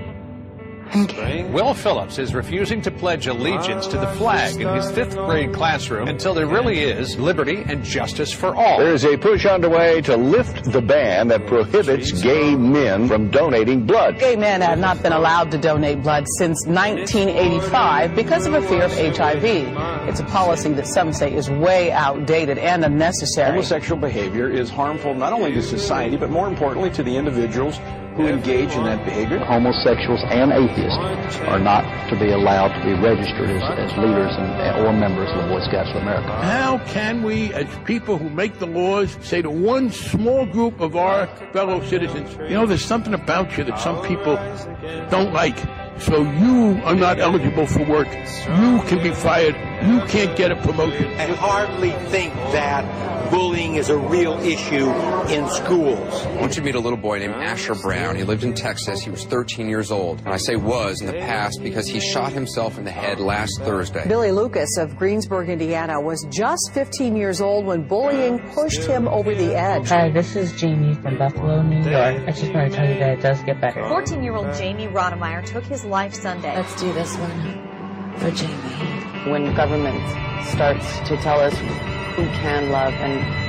Will Phillips is refusing to pledge allegiance to the flag in his 5th grade classroom until there really is liberty and justice for all. There is a push underway to lift the ban that prohibits gay men from donating blood. Gay men have not been allowed to donate blood since 1985 because of a fear of HIV. It's a policy that some say is way outdated and unnecessary. Homosexual behavior is harmful not only to society, but more importantly to the individuals who engage in that behavior. Homosexuals and atheists are not to be allowed to be registered as leaders or members of the Boy Scouts of America. How can we, as people who make the laws, say to one small group of our fellow citizens, there's something about you that some people don't like, so you are not eligible for work. You can be fired. You can't get a promotion. I hardly think that bullying is a real issue in schools. I want you to meet a little boy named Asher Brown. He lived in Texas. He was 13 years old. And I say was in the past because he shot himself in the head last Thursday. Billy Lucas of Greensburg, Indiana, was just 15 years old when bullying pushed him over the edge. Hi, this is Jamie from Buffalo, New York. I just want to tell you that it does get better. 14-year-old Jamie Rodemeyer took his life Sunday. Let's do this one for Jamie. When government starts to tell us who can love and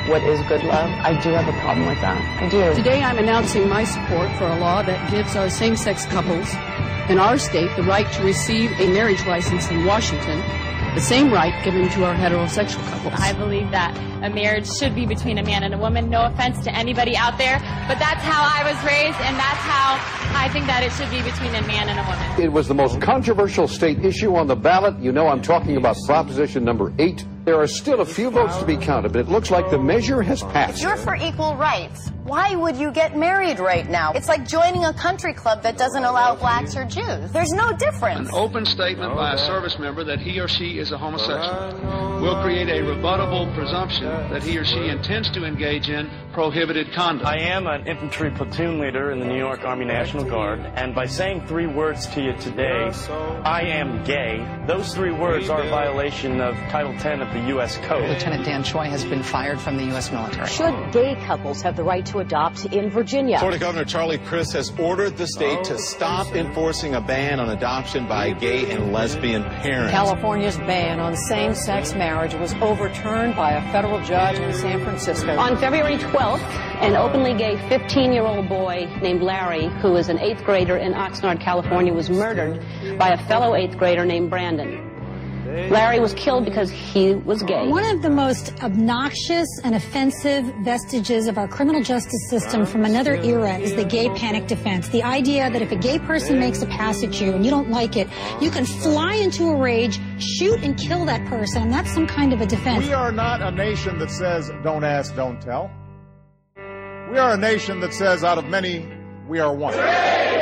what is good love. I do have a problem with that. I do. Today I'm announcing my support for a law that gives same-sex couples in our state the right to receive a marriage license in Washington, the same right given to our heterosexual couples. I believe that a marriage should be between a man and a woman. No offense to anybody out there, but that's how I was raised, and that's how I think that it should be between a man and a woman. It was the most controversial state issue on the ballot. You know I'm talking about Proposition number 8. There are still a few votes to be counted, but it looks like the measure has passed. If you're for equal rights, why would you get married right now? It's like joining a country club that doesn't allow blacks or Jews. There's no difference. An open statement by a service member that he or she is a homosexual will create a rebuttable presumption that he or she intends to engage in prohibited conduct. I am an infantry platoon leader in the New York Army National Guard, and by saying 3 words to you today, I am gay, those 3 words are a violation of Title 10 of the U.S. Code. Lieutenant Dan Choi has been fired from the U.S. military. Should gay couples have the right to adopt in Virginia? Florida Governor Charlie Crist has ordered the state to stop enforcing a ban on adoption by gay and lesbian parents. California's ban on same-sex marriage was overturned by a federal judge in San Francisco. On February 12th, an openly gay 15-year-old boy named Larry, who is an 8th grader in Oxnard, California, was murdered by a fellow 8th grader named Brandon. Larry was killed because he was gay. One of the most obnoxious and offensive vestiges of our criminal justice system from another era is the gay panic defense. The idea that if a gay person makes a pass at you and you don't like it, you can fly into a rage, shoot and kill that person, and that's some kind of a defense. We are not a nation that says, don't ask, don't tell. We are a nation that says, out of many, we are one. 3, 2, 1.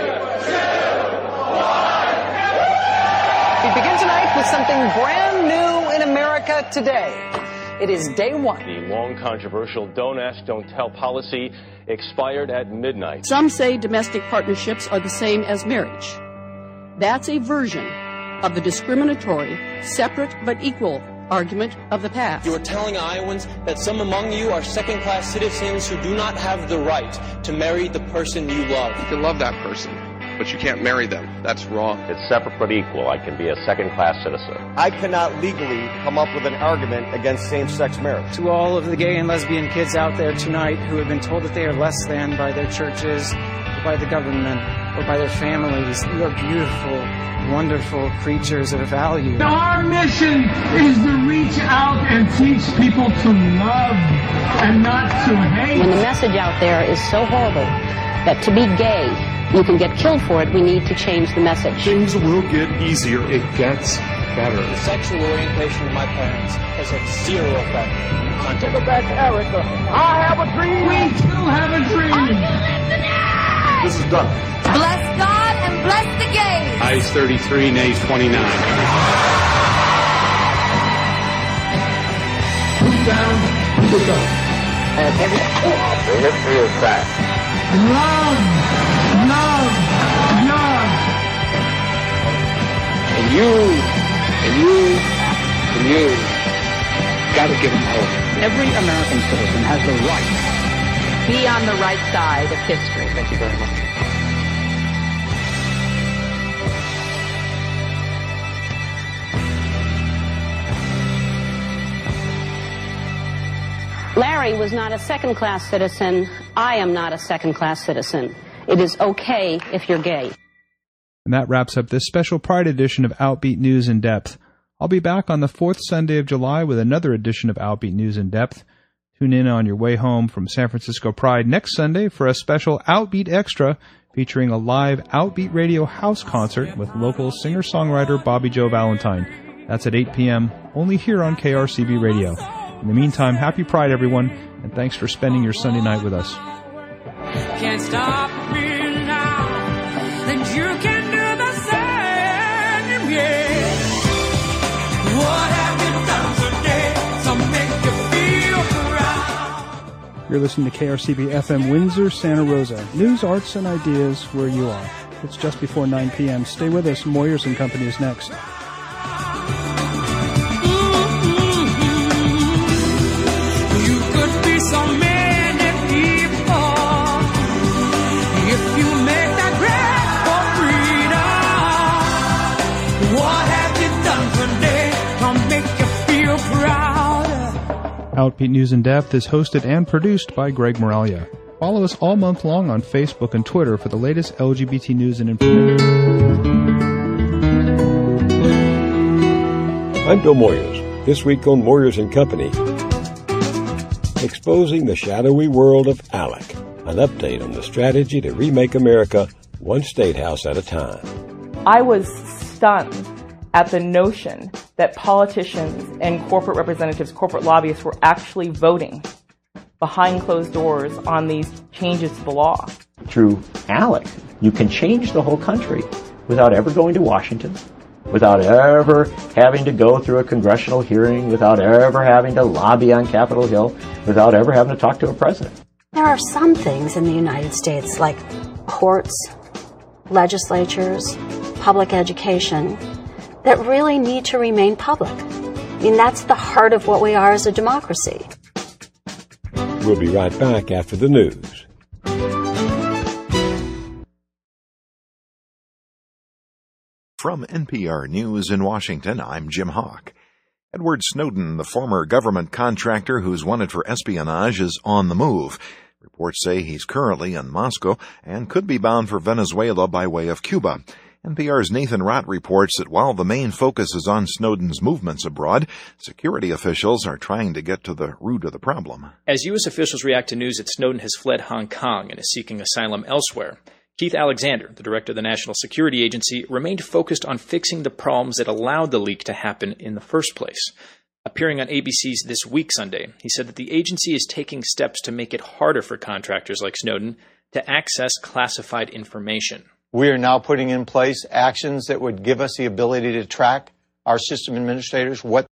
We begin tonight with something brand new in America today. It is day 1. The long controversial Don't Ask, Don't Tell policy expired at midnight. Some say domestic partnerships are the same as marriage. That's a version of the discriminatory, separate but equal argument of the past. You are telling Iowans that some among you are second-class citizens who do not have the right to marry the person you love. You can love that person, but you can't marry them. That's wrong. It's separate but equal. I can be a second-class citizen. I cannot legally come up with an argument against same-sex marriage. To all of the gay and lesbian kids out there tonight who have been told that they are less than by their churches, or by the government, or by their families, you are beautiful, wonderful creatures of value. Our mission is to reach out and teach people to love and not to hate. When the message out there is so horrible that to be gay, you can get killed for it, we need to change the message. Things will get easier. It gets better. The sexual orientation of my parents has had 0 effect. Take it back to Erica. I have a dream. We too have a dream. Are you listening? This is done. Bless God and bless the gays. Ayes 33, nays 29. Put down, put up. The history is that. Love, love, love. And you gotta get them home. Every American citizen has the right to be on the right side of history. Thank you very much. Larry was not a second-class citizen. I am not a second-class citizen. It is okay if you're gay. And that wraps up this special Pride edition of Outbeat News in Depth. I'll be back on the 4th Sunday of July with another edition of Outbeat News in Depth. Tune in on your way home from San Francisco Pride next Sunday for a special Outbeat Extra featuring a live Outbeat Radio house concert with local singer-songwriter Bobby Joe Valentine. That's at 8 p.m. only here on KRCB Radio. In the meantime, happy Pride, everyone, and thanks for spending your Sunday night with us. Can't stop me now, then you can do the same, yeah. What have you done today to make you feel proud? You're listening to KRCB FM Windsor, Santa Rosa. News, arts, and ideas where you are. It's just before 9 p.m. Stay with us. Moyers and Company is next. So many people, if you make that great for freedom, what have you done today to make you feel proud? Outbeat News in Depth is hosted and produced by Greg Moralia. Follow us all month long on Facebook and Twitter for the latest LGBT news and information. I'm Bill Moyers. This week on Moyers & Company, exposing the shadowy world of ALEC, an update on the strategy to remake America one state house at a time. I was stunned at the notion that politicians and corporate representatives, corporate lobbyists were actually voting behind closed doors on these changes to the law. Through ALEC, you can change the whole country without ever going to Washington, without ever having to go through a congressional hearing, without ever having to lobby on Capitol Hill, without ever having to talk to a president. There are some things in the United States, like courts, legislatures, public education, that really need to remain public. I mean, that's the heart of what we are as a democracy. We'll be right back after the news. From NPR News in Washington, I'm Jim Hawk. Edward Snowden, the former government contractor who's wanted for espionage, is on the move. Reports say he's currently in Moscow and could be bound for Venezuela by way of Cuba. NPR's Nathan Rott reports that while the main focus is on Snowden's movements abroad, security officials are trying to get to the root of the problem. As U.S. officials react to news that Snowden has fled Hong Kong and is seeking asylum elsewhere, Keith Alexander, the director of the National Security Agency, remained focused on fixing the problems that allowed the leak to happen in the first place. Appearing on ABC's This Week Sunday, he said that the agency is taking steps to make it harder for contractors like Snowden to access classified information. We are now putting in place actions that would give us the ability to track our system administrators, what